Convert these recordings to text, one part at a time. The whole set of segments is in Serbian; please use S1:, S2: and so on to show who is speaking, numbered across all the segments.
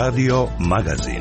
S1: Radio Magazin.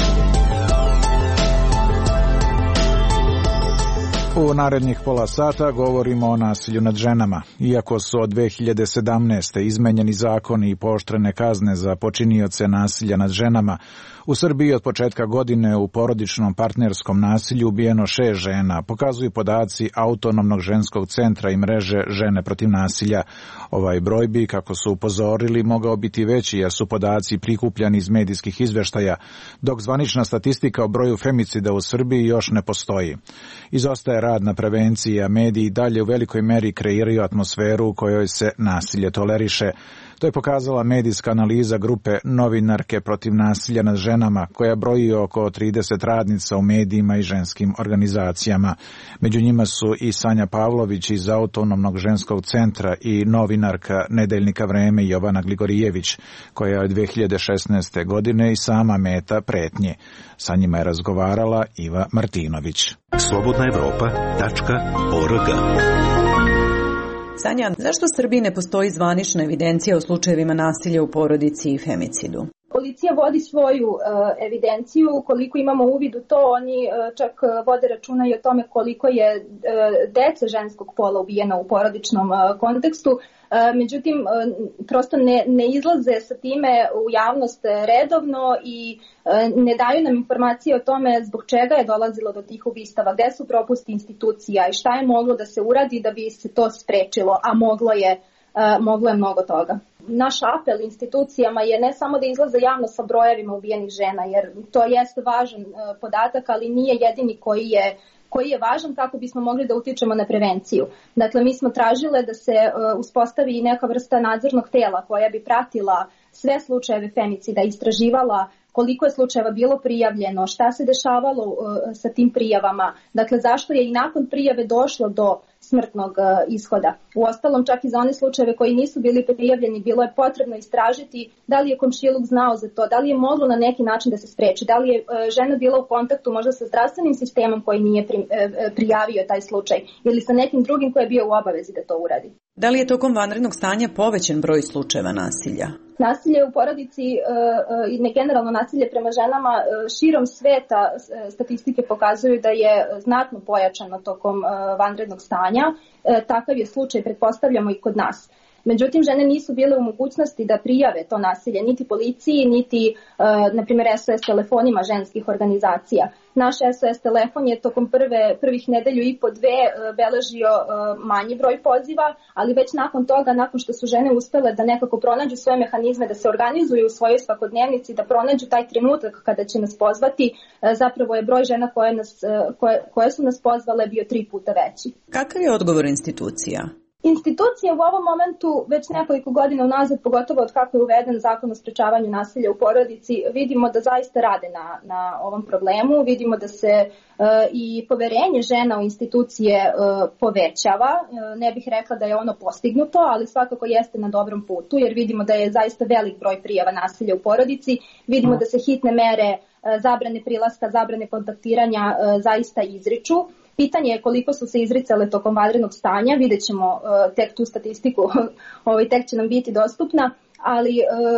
S2: U narednih pola sata govorimo o nasilju nad ženama. Iako su od 2017. izmenjeni zakoni i pooštrene kazne za počinioce nasilja nad ženama, u Srbiji od početka godine u porodičnom partnerskom nasilju ubijeno 6 žena, pokazuju podaci Autonomnog ženskog centra i mreže Žene protiv nasilja. Ovaj broj bi, kako su upozorili, mogao biti veći jer su podaci prikupljani iz medijskih izveštaja, dok zvanična statistika o broju femicida u Srbiji još ne postoji. Izostaje rad na prevenciji, a mediji dalje u velikoj meri kreiraju atmosferu u kojoj se nasilje toleriše. To je pokazala medijska analiza grupe Novinarke protiv nasilja nad ženama, koja broji oko 30 radnica u medijima i ženskim organizacijama. Među njima su i Sanja Pavlović iz Autonomnog ženskog centra i novinarka Nedeljnika Vreme Jovana Gligorijević, koja je od 2016. godine i sama meta pretnje. Sa njima je razgovarala Iva Martinović.
S1: slobodnaevropa.org.
S3: Sanja, zašto u Srbiji ne postoji zvanična evidencija o slučajevima nasilja u porodici i femicidu?
S4: Policija vodi svoju evidenciju, koliko imamo uvid u to, oni čak vode računa i o tome koliko je dece ženskog pola ubijeno u porodičnom kontekstu. Međutim, prosto ne izlaze sa time u javnost redovno i ne daju nam informacije o tome zbog čega je dolazilo do tih ubistava, gde su propusti institucija i šta je moglo da se uradi da bi se to sprečilo, a moglo je mnogo toga. Naš apel institucijama je ne samo da izlaze javno sa brojevima ubijenih žena, jer to jeste važan podatak, ali nije jedini koji je važan kako bismo mogli da utičemo na prevenciju. Dakle, mi smo tražile da se uspostavi neka vrsta nadzornog tela koja bi pratila sve slučajeve femicida, istraživala koliko je slučajeva bilo prijavljeno, šta se dešavalo sa tim prijavama, dakle zašto je i nakon prijave došlo do smrtnog ishoda. Uostalom, čak i za one slučajeve koji nisu bili prijavljeni, bilo je potrebno istražiti da li je komšiluk znao za to, da li je moglo na neki način da se spreči, da li je žena bila u kontaktu možda sa zdravstvenim sistemom koji nije prijavio taj slučaj ili sa nekim drugim koji je bio u obavezi da to uradi.
S3: Da li je tokom vanrednog stanja povećan broj slučajeva nasilja?
S4: Nasilje u porodici i generalno nasilje prema ženama širom sveta statistike pokazuju da je znatno pojačano tokom vanrednog stanja. Takav je slučaj, pretpostavljamo, i kod nas. Međutim, žene nisu bile u mogućnosti da prijave to nasilje, niti policiji, niti, na primjer, SOS telefonima ženskih organizacija. Naš SOS telefon je tokom prvih nedelju i po dve beležio manji broj poziva, ali već nakon toga, nakon što su žene uspele da nekako pronađu svoje mehanizme, da se organizuju u svojoj svakodnevnici, da pronađu taj trenutak kada će nas pozvati, zapravo je broj žena koje su nas pozvale bio 3 puta veći.
S3: Kakav je odgovor institucija?
S4: Institucije u ovom momentu već nekoliko godina unazad, pogotovo od kako je uveden zakon o sprečavanju nasilja u porodici, vidimo da zaista rade na ovom problemu, vidimo da se i poverenje žena u institucije povećava. Ne bih rekla da je ono postignuto, ali svakako jeste na dobrom putu, jer vidimo da je zaista velik broj prijava nasilja u porodici, vidimo da se hitne mere zabrane prilaska, zabrane kontaktiranja zaista izriču. Pitanje je koliko su se izricale tokom vanrednog stanja, vidjet ćemo tek tu statistiku, tek će nam biti dostupna, ali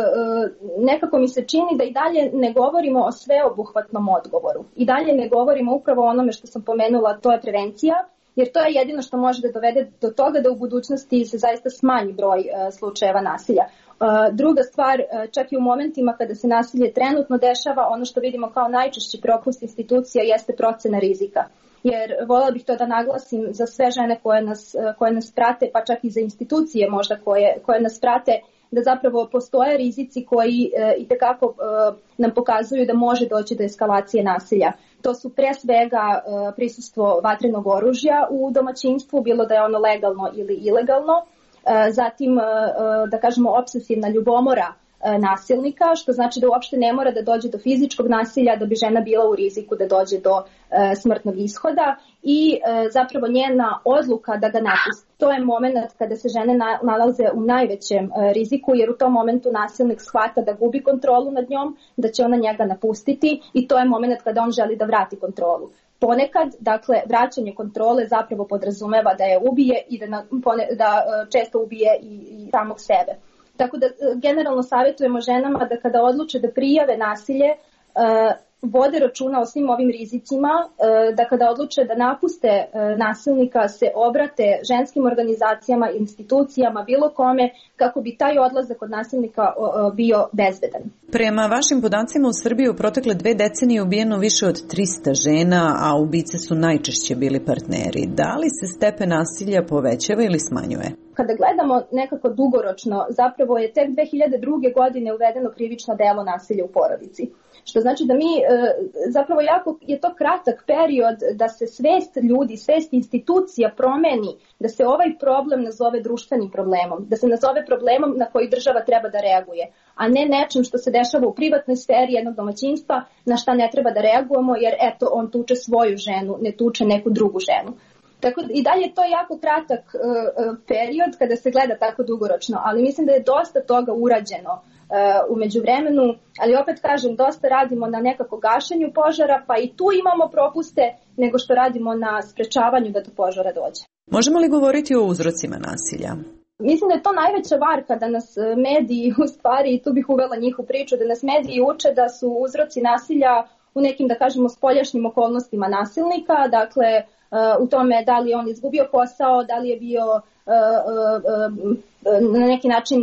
S4: nekako mi se čini da i dalje ne govorimo o sveobuhvatnom odgovoru. I dalje ne govorimo upravo o onome što sam pomenula, to je prevencija, jer to je jedino što može da dovede do toga da u budućnosti se zaista smanji broj slučajeva nasilja. Druga stvar, čak i u momentima kada se nasilje trenutno dešava, ono što vidimo kao najčešći propust institucija jeste procena rizika. Jer voljela bih to da naglasim za sve žene koje nas prate, pa čak i za institucije možda koje nas prate, da zapravo postoje rizici koji itekako nam pokazuju da može doći do eskalacije nasilja. To su pre svega prisustvo vatrenog oružja u domaćinstvu, bilo da je ono legalno ili ilegalno, zatim da kažemo opsesivna ljubomora nasilnika, što znači da uopšte ne mora da dođe do fizičkog nasilja da bi žena bila u riziku da dođe do smrtnog ishoda i zapravo njena odluka da ga napusti. To je moment kada se žene nalaze u najvećem riziku, jer u tom momentu nasilnik shvata da gubi kontrolu nad njom, da će ona njega napustiti i to je moment kada on želi da vrati kontrolu. Ponekad, dakle, vraćanje kontrole zapravo podrazumeva da je ubije i da često ubije i samog sebe. Tako da generalno savjetujemo ženama da kada odluče da prijave nasilje, vode računa o svim ovim rizicima, da kada odluče da napuste nasilnika se obrate ženskim organizacijama, institucijama, bilo kome, kako bi taj odlazak od nasilnika bio bezbedan.
S3: Prema vašim podacima u Srbiji u protekle 2 decenije ubijeno više od 300 žena, a ubice su najčešće bili partneri. Da li se stepen nasilja povećava ili smanjuje?
S4: Kada gledamo nekako dugoročno, zapravo je tek 2002. godine uvedeno krivično delo nasilja u porodici. Što znači da mi, zapravo jako je to kratak period da se svest ljudi, svest institucija promeni, da se ovaj problem nazove društvenim problemom, da se nazove problemom na koji država treba da reaguje, a ne nečim što se dešava u privatnoj sferi jednog domaćinstva na šta ne treba da reagujemo jer eto on tuče svoju ženu, ne tuče neku drugu ženu. Tako i dalje je to jako kratak period kada se gleda tako dugoročno, ali mislim da je dosta toga urađeno u međuvremenu, ali opet kažem, dosta radimo na nekako gašenju požara, pa i tu imamo propuste nego što radimo na sprečavanju da do požara dođe.
S3: Možemo li govoriti o uzrocima nasilja?
S4: Mislim da je to najveća varka da nas mediji, u stvari, i tu bih uvela njih u priču, da nas mediji uče da su uzroci nasilja u nekim, da kažemo, spoljašnjim okolnostima nasilnika, dakle, u tome da li je on izgubio posao, da li je bio na neki način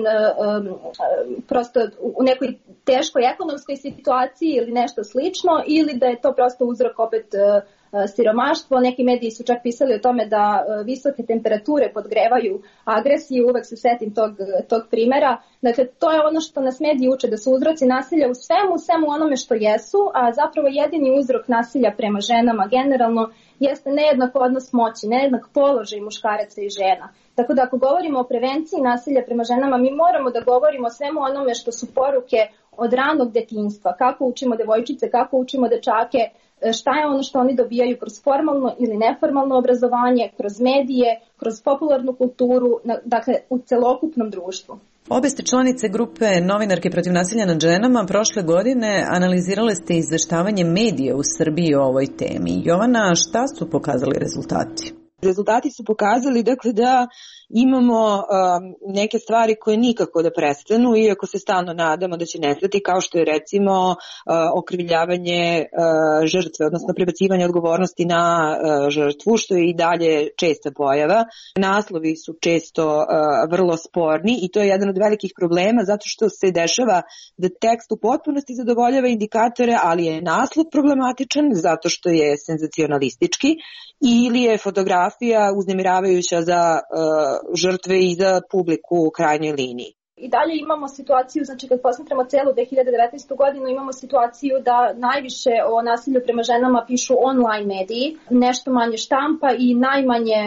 S4: prosto u nekoj teškoj ekonomskoj situaciji ili nešto slično, ili da je to prosto uzrok opet siromaštvo. Neki mediji su čak pisali o tome da visoke temperature podgrevaju agresiju, uvek se setim tog primera. Dakle, to je ono što nas mediji uče, da su uzroci nasilja u svemu onome što jesu, a zapravo jedini uzrok nasilja prema ženama generalno jeste nejednak odnos moći, nejednak položaj muškaraca i žena. Tako da ako govorimo o prevenciji nasilja prema ženama, mi moramo da govorimo o svemu onome što su poruke od ranog detinjstva, kako učimo devojčice, kako učimo dečake, šta je ono što oni dobijaju kroz formalno ili neformalno obrazovanje, kroz medije, kroz popularnu kulturu, dakle u celokupnom društvu.
S3: Obe ste članice grupe Novinarke protiv nasilja nad ženama. Prošle godine analizirale ste izveštavanje medija u Srbiji o ovoj temi. Jovana, šta su pokazali rezultati?
S1: Rezultati su pokazali dakle, da imamo neke stvari koje nikako da prestanu, iako se stalno nadamo da će nestati, kao što je recimo okrivljavanje žrtve, odnosno prebacivanje odgovornosti na žrtvu, što je i dalje česta pojava. Naslovi su često vrlo sporni i to je jedan od velikih problema, zato što se dešava da tekst u potpunosti zadovoljava indikatore, ali je naslov problematičan zato što je senzacionalistički ili je fotografija uznemiravajuća za žrtve i za publiku u krajnjoj liniji.
S4: I dalje imamo situaciju, znači kad posmatramo celu 2019. godinu, imamo situaciju da najviše o nasilju prema ženama pišu online mediji, nešto manje štampa i najmanje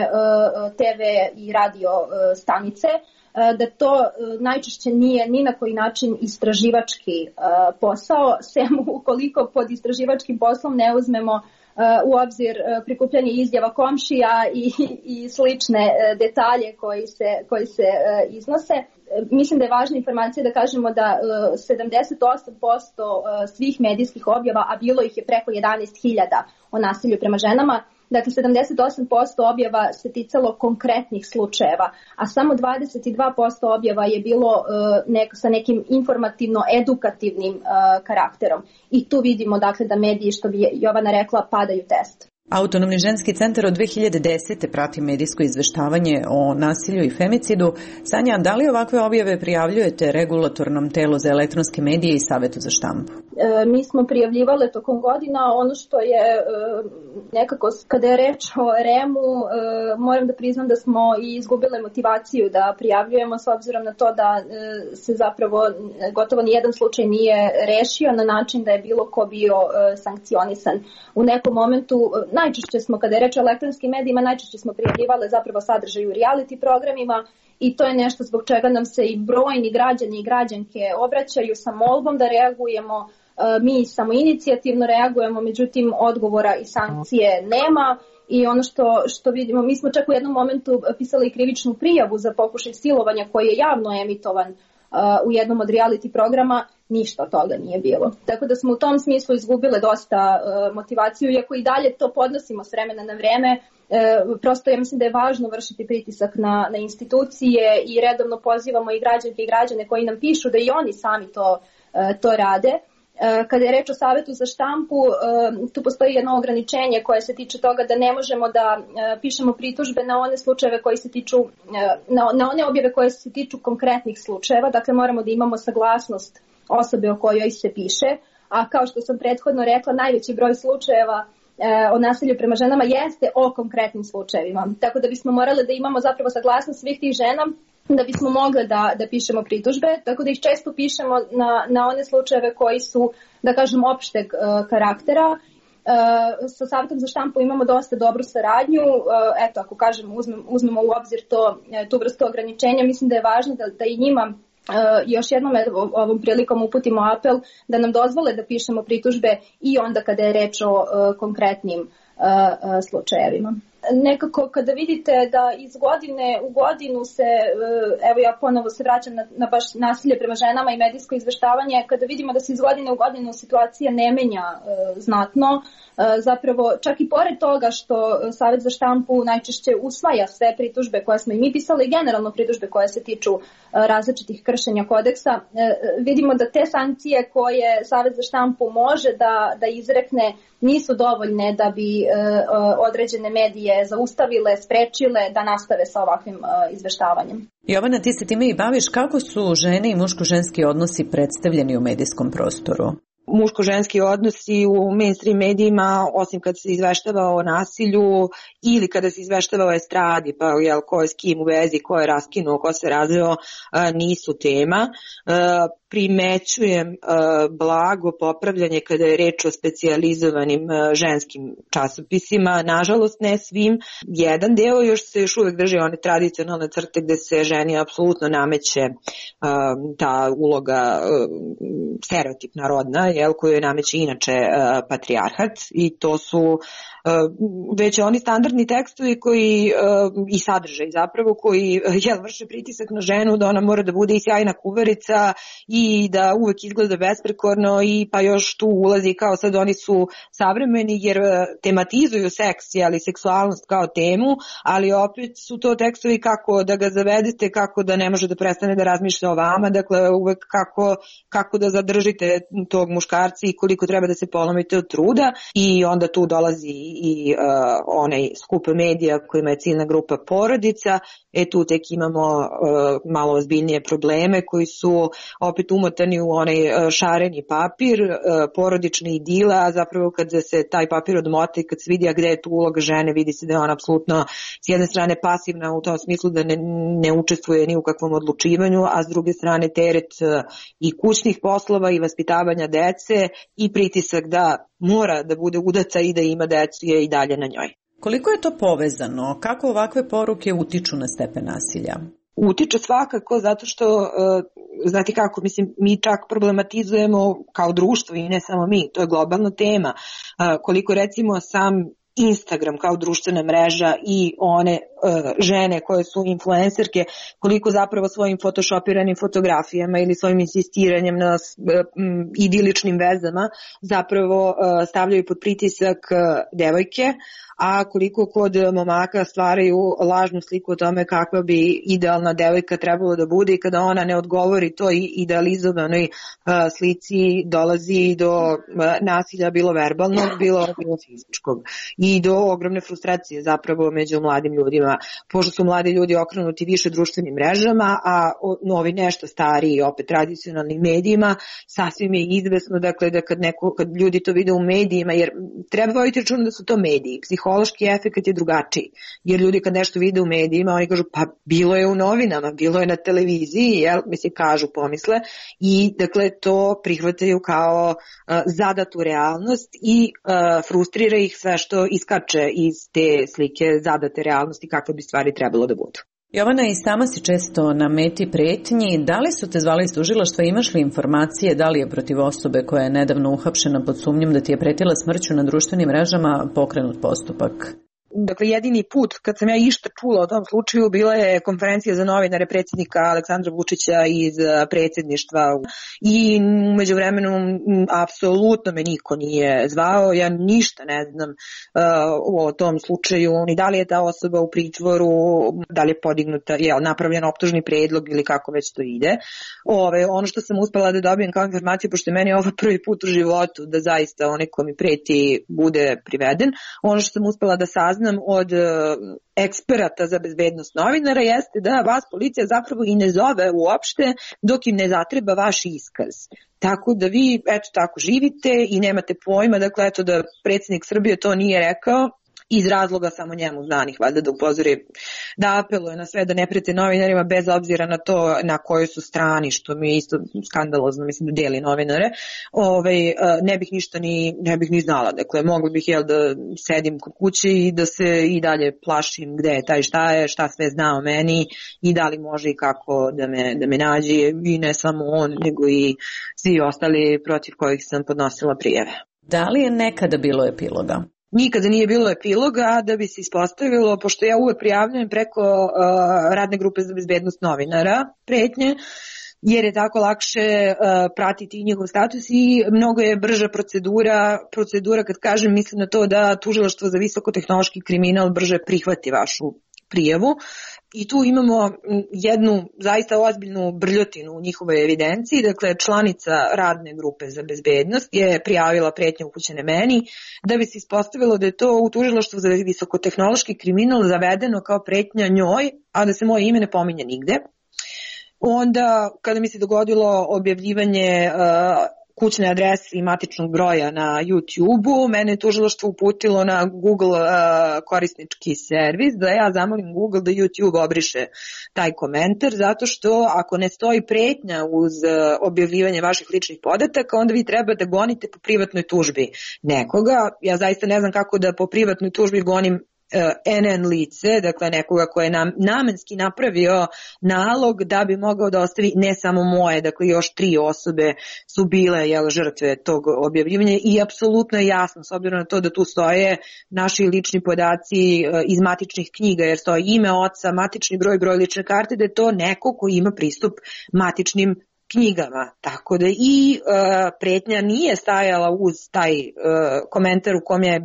S4: TV i radio stanice, da to najčešće nije ni na koji način istraživački posao, sem ukoliko pod istraživačkim poslom ne uzmemo u obzir prikupljanje izjava komšija i slične detalje koji se iznose. Mislim da je važna informacija da kažemo da 78% svih medijskih objava, a bilo ih je preko 11.000 o nasilju prema ženama, dakle 78% objava se ticalo konkretnih slučajeva, a samo 22% objava je bilo sa nekim informativno-edukativnim karakterom. I tu vidimo dakle da mediji, što bi Jovana rekla, padaju test.
S3: Autonomni ženski centar od 2010. prati medijsko izveštavanje o nasilju i femicidu. Sanja, da li ovakve objave prijavljujete regulatornom telu za elektronske medije i Savetu za štampu?
S4: Mi smo prijavljivale tokom godina. Ono što je nekako, kada je reč o REM-u, moram da priznam da smo i izgubile motivaciju da prijavljujemo, s obzirom na to da se zapravo gotovo nijedan slučaj nije rešio na način da je bilo ko bio sankcionisan. U nekom momentu najčešće smo, kada je reč o elektronskim medijima, najčešće smo prijavljivale zapravo sadržaj u reality programima i to je nešto zbog čega nam se i brojni građani i građanke obraćaju sa molbom da reagujemo. Mi samo inicijativno reagujemo, međutim odgovora i sankcije nema. I ono što vidimo, mi smo čak u jednom momentu pisali krivičnu prijavu za pokušaj silovanja koji je javno emitovan u jednom od reality programa. ništa od toga nije bilo. Tako da smo u tom smislu izgubile dosta motivaciju, iako i dalje to podnosimo s vremena na vreme. Prosto ja mislim da je važno vršiti pritisak na institucije i redovno pozivamo i građanke i građane koji nam pišu da i oni sami to rade. Kada je reč o Savetu za štampu, tu postoji jedno ograničenje koje se tiče toga da ne možemo da pišemo pritužbe na one slučajeve koji se tiču, na one objave koje se tiču konkretnih slučajeva, dakle moramo da imamo saglasnost osobe o kojoj se piše, a kao što sam prethodno rekla, najveći broj slučajeva o nasilju prema ženama jeste o konkretnim slučajevima. Tako da bismo morali da imamo zapravo saglasnost svih tih žena da bismo mogli da pišemo pritužbe, tako da ih često pišemo na one slučajeve koji su, da kažem, opšteg karaktera. Sa Savetom za štampu imamo dosta dobru saradnju. Eto, ako kažem, uzmemo u obzir tu vrstu ograničenja, mislim da je važno da i njima još jednom ovom prilikom uputimo apel da nam dozvole da pišemo pritužbe i onda kada je reč o konkretnim slučajevima. Nekako kada vidite da iz godine u godinu se, evo ja ponovo se vraćam na baš nasilje prema ženama i medijsko izveštavanje, kada vidimo da se iz godine u godinu situacija ne menja znatno, zapravo čak i pored toga što Savet za štampu najčešće usvaja sve pritužbe koje smo i mi pisali, generalno pritužbe koje se tiču različitih kršenja kodeksa, vidimo da te sankcije koje Savet za štampu može da izrekne nisu dovoljne da bi određene medije zaustavile, sprečile da nastave sa ovakvim izveštavanjem.
S3: Jovana, ti se time i baviš. Kako su žene i muško-ženski odnosi predstavljeni u medijskom prostoru?
S1: Muško-ženski odnosi u mainstream medijima, osim kad se izveštava o nasilju ili kada se izveštava o estradi, pa ko je s kim u vezi, ko je raskinuo, ko se razveo, nisu tema. Primećujem blago popravljanje kada je reč o specijalizovanim ženskim časopisima, nažalost ne svim. Jedan deo još uvek drži one tradicionalne crte gde se ženi apsolutno nameće ta uloga stereotipna rodna, koju je nameće inače patrijarhat, i to su već oni standardni tekstovi koji i sadržaj zapravo koji vrše pritisak na ženu da ona mora da bude i sjajna kuvarica i da uvek izgleda besprekorno, i pa još tu ulazi kao sad oni su savremeni jer tematizuju seks, seksualnost kao temu, ali opet su to tekstovi kako da ga zavedete, kako da ne može da prestane da razmišlja o vama, dakle uvek kako da zadržite tog muškarca i koliko treba da se polomite od truda, i onda tu dolazi i onaj skup medija kojima je ciljna grupa porodica, tu tek imamo malo ozbiljnije probleme koji su opet umotani u onaj šareni papir, porodični idila, a zapravo kad se taj papir odmota i kad se vidi gde je tu uloga žene, vidi se da je ona apsolutno s jedne strane pasivna u tom smislu da ne učestvuje ni u kakvom odlučivanju, a s druge strane teret i kućnih poslova i vaspitavanja dece i pritisak da mora da bude udaca i da ima decu je i dalje na njoj.
S3: Koliko je to povezano? Kako ovakve poruke utiču na stepen nasilja?
S1: Utiče svakako zato što, znate kako, mislim, mi čak problematizujemo kao društvo i ne samo mi, to je globalna tema. Koliko recimo sam Instagram kao društvena mreža i one žene koje su influencerke, koliko zapravo svojim photoshopiranim fotografijama ili svojim insistiranjem na idiličnim vezama zapravo stavljaju pod pritisak devojke, a koliko kod momaka stvaraju lažnu sliku o tome kakva bi idealna devojka trebalo da bude, i kada ona ne odgovori toj idealizovanoj slici dolazi do nasilja, bilo verbalnog, bilo fizičkog, i do ogromne frustracije zapravo među mladim ljudima, pošto su mladi ljudi okrenuti više društvenim mrežama, a novi nešto stariji opet tradicionalnim medijima, sasvim je izvesno dakle da kad ljudi to vide u medijima, jer treba voditi računa da su to mediji, psihološki efekt je drugačiji, jer ljudi kad nešto vide u medijima, oni kažu pa bilo je u novinama, bilo je na televiziji, kažu, pomisle, i dakle to prihvataju kao zadatu realnost i frustrira ih sve što iskače iz te slike zadate realnosti kakve bi stvari trebalo da budu.
S3: Jovana, i sama si često na meti pretnji. Da li su te zvali iz tužilaštva, imaš li informacije da li je protiv osobe koja je nedavno uhapšena pod sumnjom da ti je pretila smrću na društvenim mrežama pokrenut postupak?
S1: dakle jedini put kad sam ja išta čula o tom slučaju bila je konferencija za novinare predsjednika Aleksandra Vučića iz predsjedništva i umeđu vremenu apsolutno me niko nije zvao, ja ništa ne znam o tom slučaju, ni da li je ta osoba u pritvoru, da li je podignuta, napravljen optužni predlog ili kako već to ide. Ono što sam uspela da dobijem kao informaciju, pošto je meni ovo prvi put u životu da zaista onaj ko mi preti bude priveden, ono što sam uspela da saznam od eksperata za bezbednost novinara jeste da vas policija zapravo i ne zove uopšte dok im ne zatreba vaš iskaz. Tako da vi tako živite i nemate pojma, dakle da predsjednik Srbije to nije rekao iz razloga samo njemu znanih, valjda da upozori, da apeluje na sve da ne prete novinarima bez obzira na to na kojoj su strani, što mi je isto skandalozno, mislim da deli novinare, ne bih ni znala, dakle mogla bih da sedim kod kuće i da se i dalje plašim gde je taj šta sve zna o meni i da li može i kako da me nađe, i ne samo on, nego i svi ostali protiv kojih sam podnosila prijeve.
S3: Da li je nekada bilo epiloga?
S1: Nikada nije bilo epiloga, da bi se ispostavilo, pošto ja uvek prijavljujem preko radne grupe za bezbednost novinara pretnje, jer je tako lakše pratiti njihov status i mnogo je brža procedura, kad kažem, mislim na to da Tužilaštvo za visokotehnološki kriminal brže prihvati vašu prijavu. I tu imamo jednu zaista ozbiljnu brljotinu u njihovoj evidenciji, dakle članica radne grupe za bezbednost je prijavila pretnje upućene meni, da bi se ispostavilo da je to u Tužilaštvu za visokotehnološki kriminal zavedeno kao pretnja njoj, a da se moje ime ne pominje nigde. Onda kada mi se dogodilo objavljivanje kućne adrese i matičnog broja na YouTube-u, mene je tužilaštvo uputilo na Google korisnički servis da ja zamolim Google da YouTube obriše taj komentar, zato što ako ne stoji pretnja uz objavljivanje vaših ličnih podataka, onda vi treba da gonite po privatnoj tužbi nekoga. Ja zaista ne znam kako da po privatnoj tužbi gonim NN lice, dakle nekoga ko je namenski napravio nalog da bi mogao da ostavi ne samo moje, dakle još 3 osobe su bile žrtve tog objavljivanja i apsolutno je jasno, s obzirom na to da tu stoje naši lični podaci iz matičnih knjiga, jer stoji ime oca, matični broj lične karte, da je to neko ko ima pristup matičnim knjigama. Tako da i pretnja nije stajala uz taj komentar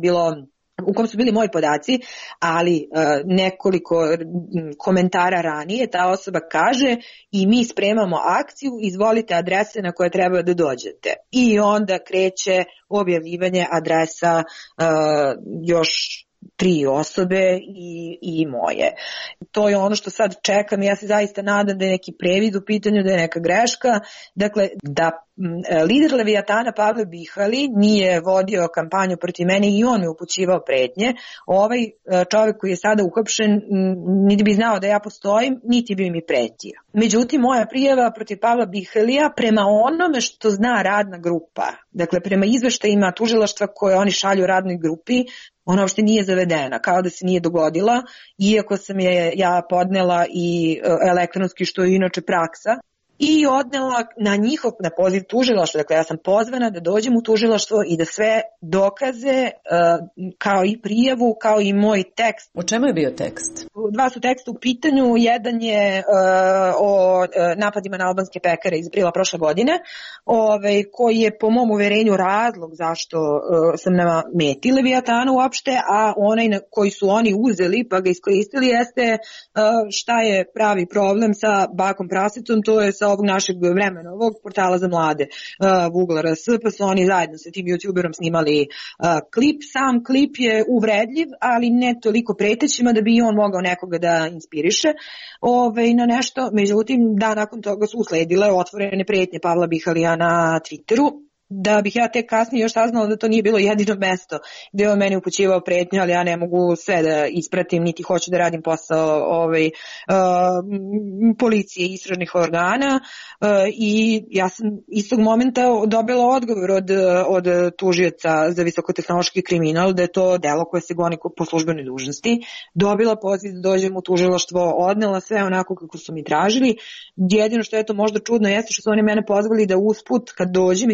S1: u kom su bili moji podaci, ali nekoliko komentara ranije ta osoba kaže i mi spremamo akciju, izvolite adrese na koje treba da dođete. I onda kreće objavljivanje adresa još 3 osobe i moje. To je ono što sad čekam, ja se zaista nadam da je neki previd u pitanju, da je neka greška, dakle da lider Leviatana Pavle Bihali nije vodio kampanju protiv mene i on mi upućivao pretnje, ovaj čovjek koji je sada uhapšen niti bi znao da ja postojim, niti bi mi pretio. Međutim, moja prijava protiv Pavla Bihalija prema onome što zna radna grupa, dakle prema izveštajima tužilaštva koje oni šalju radnoj grupi, ona uopšte nije zavedena, kao da se nije dogodila, iako sam je ja podnela i elektronski, što je inače praksa, i odnela na poziv tužilaštva. Dakle, ja sam pozvana da dođem u tužilaštvo i da sve dokaze, kao i prijavu, kao i moj tekst.
S3: O čemu je bio tekst?
S1: 2 su teksta u pitanju. Jedan je o napadima na albanske pekare iz aprila prošle godine, koji je po mom uverenju razlog zašto sam na meti Leviatana uopšte, a onaj koji su oni uzeli pa ga iskoristili jeste šta je pravi problem sa Bakom Prasetom, to je sa ovog našeg Vremenovog portala za mlade Vugla.rs, pa su oni zajedno sa tim youtuberom snimali klip. Sam klip je uvredljiv, ali ne toliko pretećima da bi i on mogao nekoga da inspiriše na nešto. Međutim, da nakon toga su usledile otvorene pretnje Pavla Bihalija na Twitteru, da bih ja tek kasnije još saznala da to nije bilo jedino mesto gde je on meni upućivao pretnje, ali ja ne mogu sve da ispratim, niti hoću da radim posao policije i istražnih organa, i ja sam istog momenta dobila odgovor od tužioca za visokotehnološki kriminal da je to delo koje se goni po službenoj dužnosti. Dobila poziv da dođem u tužilaštvo, odnela sve onako kako su mi tražili. Jedino što je to možda čudno jeste što su oni mene pozvali da usput kad dođem i donesem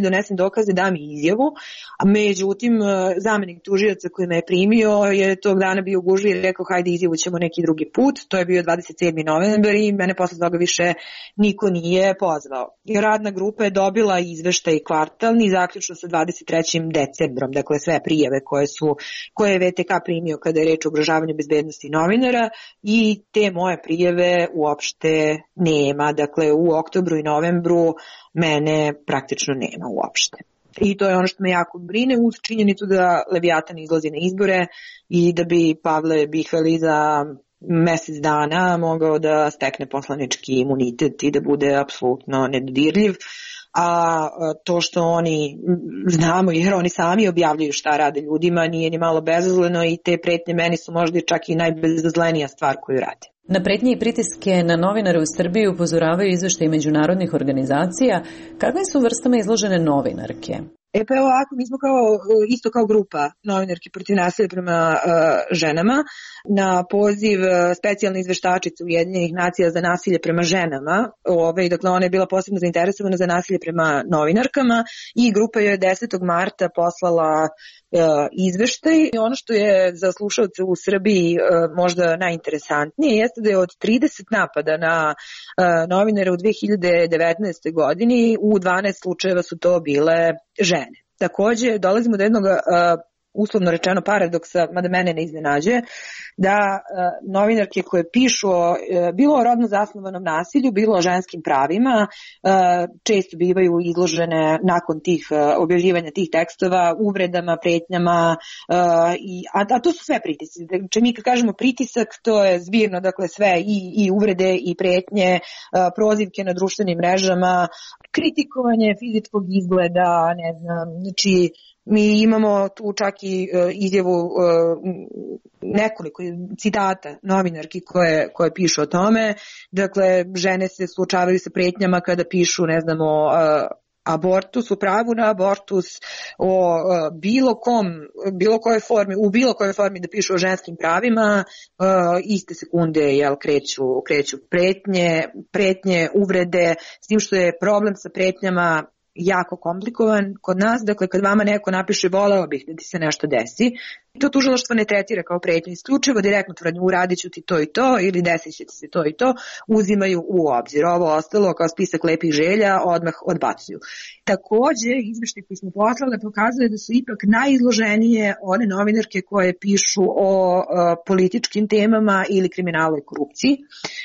S1: dokaze, da mi izjavu, a međutim zamenik tužioca koji me je primio je tog dana bio gužvi i rekao hajde izjavu ćemo neki drugi put, to je bio 27. novembar i mene posle toga više niko nije pozvao. I radna grupa je dobila izveštaj kvartalni zaključno sa 23. decembrom, dakle sve prijave koje je VTK primio kada je reč o ugrožavanju bezbednosti novinara i te moje prijave uopšte nema, dakle u oktobru i novembru mene praktično nema uopšte. I to je ono što me jako brine uz činjenicu da Leviatan izlazi na izbore i da bi Pavle Bihveli za mesec dana mogao da stekne poslanički imunitet i da bude apsolutno nedodirljiv. A to što oni znamo jer oni sami objavljuju šta rade ljudima nije ni malo bezazleno i te pretnje meni su možda čak i najbezazlenija stvar koju rade.
S3: Na pretnje i pritiske na novinare u Srbiji upozoravaju izveštaji međunarodnih organizacija. Kakvim su vrstama izložene novinarke?
S1: Pa evo ovako, mi smo isto kao grupa novinarki protiv nasilja prema ženama na poziv specijalne izveštačice Ujedinjenih nacija za nasilje prema ženama. Dakle, ona je bila posebno zainteresovana za nasilje prema novinarkama i grupa je 10. marta poslala izveštaj. I ono što je za slušalce u Srbiji možda najinteresantnije jeste da je od 30 napada na novinare u 2019. godini u 12 slučajeva su to bile žene. Takođe, dolazimo do jednog uslovno rečeno paradoksa, mada mene ne iznenađuje, da novinarke koje pišu bilo o rodno zasnovanom nasilju, bilo o ženskim pravima, često bivaju izložene nakon tih objavljivanja tih tekstova uvredama, pretnjama, a to su sve pritisci. Znači, mi kad kažemo pritisak, to je zbirno, dakle sve i uvrede i pretnje, prozivke na društvenim mrežama, kritikovanje fizičkog izgleda, ne znam, znači mi imamo tu čak i izjavu nekoliko citata novinarki koje pišu o tome. Dakle, žene se suočavaju sa pretnjama kada pišu, ne znam, o abortus, o pravu na abortus, o bilo kojoj formi da pišu o ženskim pravima, iste sekunde kreću pretnje, uvrede, s tim što je problem sa pretnjama jako komplikovan kod nas. Dakle, kad vama neko napiše voleo bih da ti se nešto desi, to tužilaštvo ne tretira kao pretnju, isključivo direktnu tvrdnju uradit ću ti to i to ili desit će ti se to i to, uzimaju u obzir. Ovo ostalo kao spisak lepih želja odmah odbacuju. Takođe, izveštaj koji smo poslali pokazuje da su ipak najizloženije one novinarke koje pišu o političkim temama ili kriminalu i korupciji.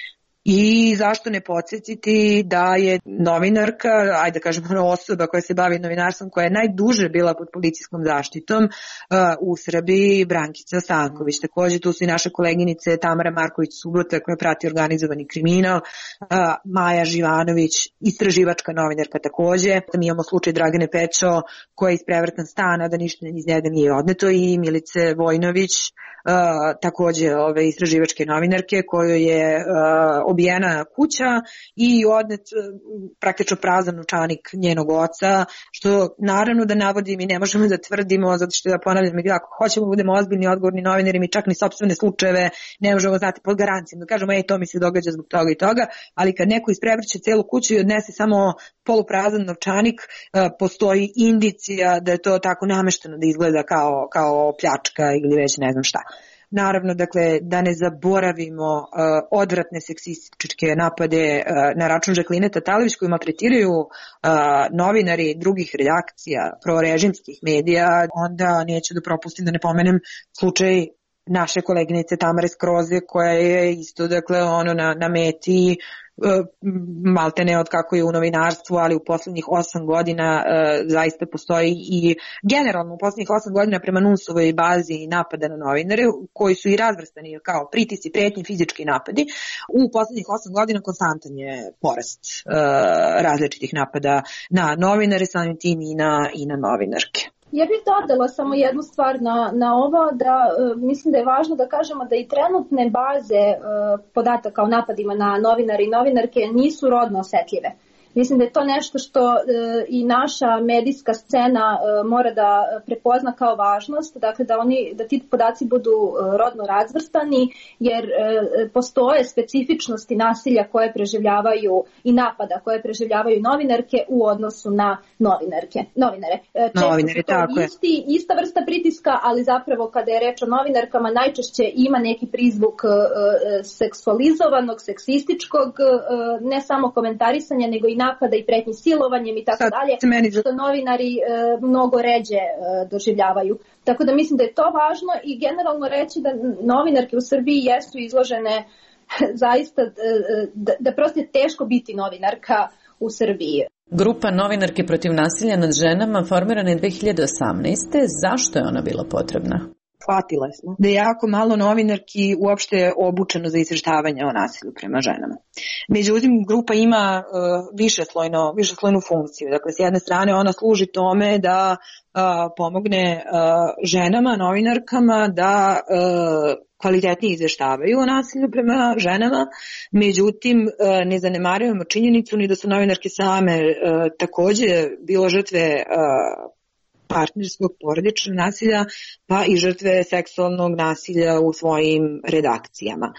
S1: I zašto ne podsjetiti da je novinarka, ajde da kažemo osoba koja se bavi novinarstvom, koja je najduže bila pod policijskom zaštitom u Srbiji, Brankica Stanković. Takođe tu su i naše koleginice Tamara Marković-Subota koja prati organizovani kriminal, Maja Živanović, istraživačka novinarka takođe. Mi imamo slučaj Dragane Pećo koja je isprevrtan stan, a da ništa iz njega nije odneto, i Milice Vojnović, takođe istraživačke novinarke kojoj je obijena kuća i odnet praktično prazan novčanik njenog oca, što naravno da navodim i ne možemo da tvrdimo, zato što ponavljam, ako hoćemo da budemo ozbiljni odgovorni novinari, mi čak ni sopstvene slučajeve ne možemo znati pod garancijom, da kažemo to mi se događa zbog toga i toga, ali kad neko isprevrće celu kuću i odnese samo poluprazan novčanik, postoji indicija da je to tako namešteno da izgleda kao pljačka ili već ne znam šta. Naravno, dakle, da ne zaboravimo odvratne seksističke napade na račun Žakline Tatalović koji maltretiraju novinari drugih redakcija prorežimskih medija, onda neću da propustim da ne pomenem slučaj naše koleginice Tamare Skroze koja je isto, dakle, na meti maltene od kako je u novinarstvu, ali u poslednjih 8 godina zaista postoji i generalno u poslednjih 8 godina prema NUNS-ovoj bazi napada na novinare koji su i razvrstani kao pritisci, pretnje, fizički napadi. U poslednjih 8 godina konstantan je porast različitih napada na novinare, samim tim i na novinarke.
S4: Ja bih dodala samo jednu stvar na ovo, da mislim da je važno da kažemo da i trenutne baze podataka o napadima na novinare i novinarke nisu rodno osetljive. Mislim da je to nešto što i naša medijska scena mora da prepozna kao važnost, dakle da ti podaci budu rodno razvrstani, jer postoje specifičnosti nasilja koje preživljavaju i napada koje preživljavaju novinarke u odnosu na novinare. Često su to ista vrsta pritiska, ali zapravo kada je reč o novinarkama najčešće ima neki prizvuk seksualizovanog, seksističkog, ne samo komentarisanja, nego i napada i pretnji silovanjem i tako dalje, što novinari mnogo ređe doživljavaju. Tako da mislim da je to važno i generalno reći da novinarke u Srbiji jesu izložene zaista, da prosto je teško biti novinarka u Srbiji.
S3: Grupa Novinarke protiv nasilja nad ženama formirana je 2018. Zašto je ona bila potrebna?
S1: Shvatile smo da je jako malo novinarki uopšte obučeno za izveštavanje o nasilju prema ženama. Međutim, grupa ima višeslojnu funkciju. Dakle, s jedne strane ona služi tome da pomogne ženama, novinarkama da kvalitetnije izveštavaju o nasilju prema ženama, međutim ne zanemarujemo činjenicu ni da su novinarke same takođe bilo žrtve partnerskog porodičnog nasilja, pa i žrtve seksualnog nasilja u svojim redakcijama.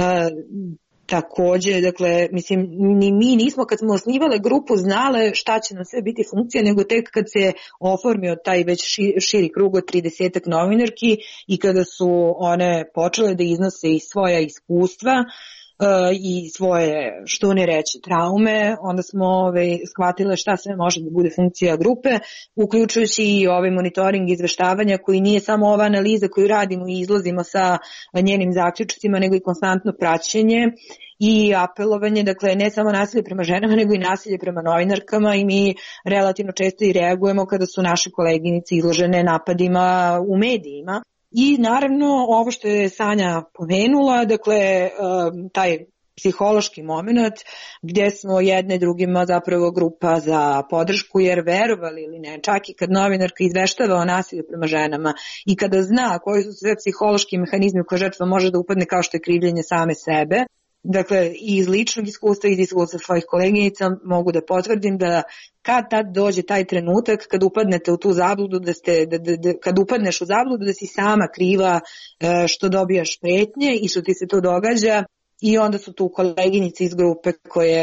S1: Takođe, dakle, mislim, ni mi nismo kad smo osnivale grupu znale šta će nam sve biti funkcija, nego tek kad se oformio taj već širi krug od 30 novinarki i kada su one počele da iznose i svoja iskustva i svoje, što ne reći, traume, onda smo shvatile šta sve može da bude funkcija grupe, uključujući i ovaj monitoring izveštavanja koji nije samo ova analiza koju radimo i izlazimo sa njenim zaključcima, nego i konstantno praćenje i apelovanje, dakle ne samo nasilje prema ženama, nego i nasilje prema novinarkama i mi relativno često i reagujemo kada su naše koleginice izložene napadima u medijima. I naravno ovo što je Sanja pomenula, dakle taj psihološki moment gdje smo jedne drugima zapravo grupa za podršku, jer verovali ili ne, čak i kad novinarka izveštava o nasilju prema ženama i kada zna koji su sve psihološki mehanizmi u koje žrtva može da upadne, kao što je krivljenje same sebe, dakle i iz ličnog iskustva i iz iskustva svojih koleginica mogu da potvrdim da kad tad dođe taj trenutak kad upadnete u tu zabludu, kad upadneš u zabludu da si sama kriva što dobijaš pretnje i što ti se to događa, i onda su tu koleginice iz grupe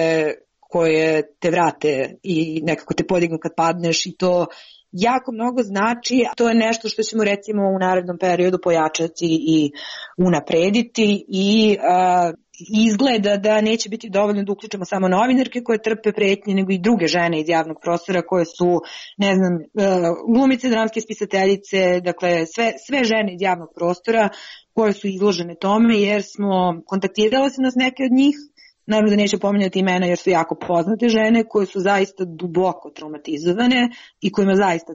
S1: koje te vrate i nekako te podignu kad padneš i to jako mnogo znači. To je nešto što ćemo recimo u narednom periodu pojačati i unaprediti i izgleda da neće biti dovoljno da uključimo samo novinarke koje trpe pretnje, nego i druge žene iz javnog prostora koje su, ne znam, glumice, dramske spisateljice, dakle sve žene iz javnog prostora koje su izložene tome, jer smo kontaktirale se nas neke od njih, naravno da neću pominjati imena jer su jako poznate žene koje su zaista duboko traumatizovane i kojima zaista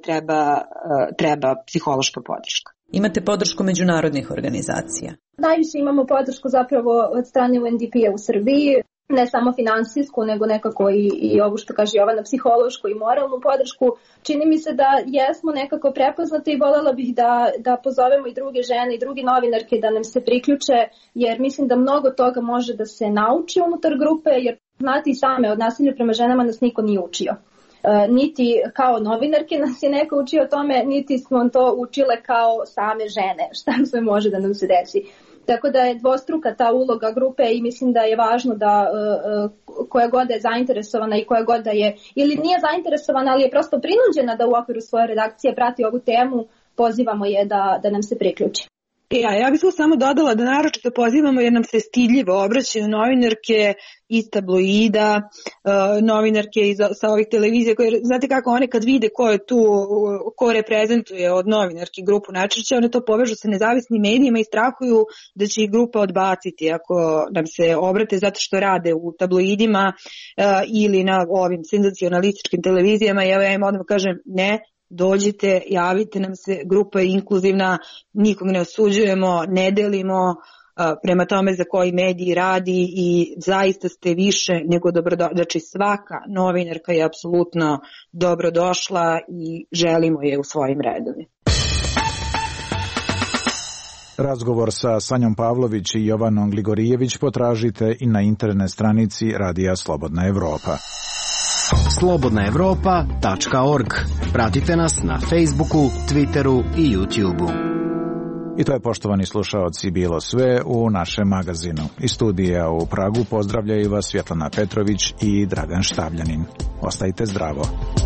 S1: treba psihološka podrška.
S3: Imate podršku međunarodnih organizacija?
S4: Najviše imamo podršku zapravo od strane UNDP-a u Srbiji, ne samo finansijsku, nego nekako i ovo što kaže Jovana, psihološku i moralnu podršku. Čini mi se da jesmo nekako prepoznate i voljela bih da pozovemo i druge žene i druge novinarke da nam se priključe, jer mislim da mnogo toga može da se nauči unutar grupe, jer znate i same, od nasilja prema ženama nas niko nije učio. Niti kao novinarke nas je neko učio o tome, niti smo to učile kao same žene, šta sve može da nam se desi. Tako da je dvostruka ta uloga grupe i mislim da je važno da koja god je zainteresovana i koja god da je, ili nije zainteresovana, ali je prosto prinuđena da u okviru svoje redakcije prati ovu temu, pozivamo je da nam se priključi.
S1: Ja bih samo dodala da naročito pozivamo jer nam se stidljivo obraćaju novinarke iz tabloida, novinarke sa ovih televizija koje, znate kako, one kad vide ko je tu, ko reprezentuje od novinarki grupu najčešće, one to povežu sa nezavisnim medijima i strahuju da će ih grupa odbaciti ako nam se obrate zato što rade u tabloidima ili na ovim senzacionalističkim televizijama. I ja im odmah kažem ne, dođite, javite nam se, grupa je inkluzivna, nikog ne osuđujemo, ne delimo prema tome za koji mediji radi i zaista ste više nego dobrodošli. Znači svaka novinarka je apsolutno dobrodošla i želimo je u svojim redovima.
S2: Razgovor sa Sanjom Pavlović i Jovanom Gligorijević potražite i na internet stranici Radija Slobodna Evropa.
S5: slobodnaevropa.org. Pratite nas na Facebooku, Twitteru i YouTubeu.
S2: I to je, poštovani slušaoci, bilo sve u našem magazinu. Iz studija u Pragu pozdravljaju vas Svjetlana Petrović i Dragan Štavljanin. Ostajte zdravo.